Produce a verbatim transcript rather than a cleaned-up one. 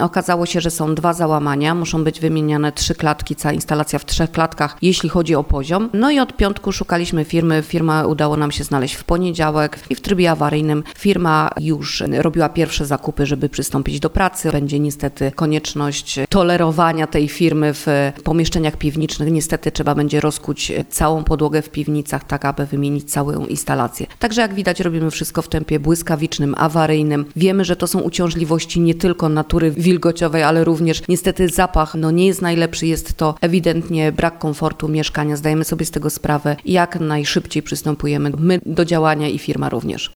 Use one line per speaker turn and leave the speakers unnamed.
Okazało się, że są dwa załamania, muszą być wymieniane trzy klatki, cała instalacja w trzech klatkach, jeśli chodzi o poziom. No i od piątku szukaliśmy firmy, firma udało nam się znaleźć w poniedziałek i w trybie awaryjnym firma już robiła pierwsze zakupy, żeby przystąpić do pracy. Będzie niestety konieczność tolerowania tej firmy w pomieszczeniach piwniczych. Niestety trzeba będzie rozkuć całą podłogę w piwnicach, tak aby wymienić całą instalację. Także jak widać, robimy wszystko w tempie błyskawicznym, awaryjnym. Wiemy, że to są uciążliwości nie tylko natury wilgociowej, ale również niestety zapach no nie jest najlepszy, jest to ewidentnie brak komfortu mieszkania. Zdajemy sobie z tego sprawę i jak najszybciej przystępujemy my do działania i firma również.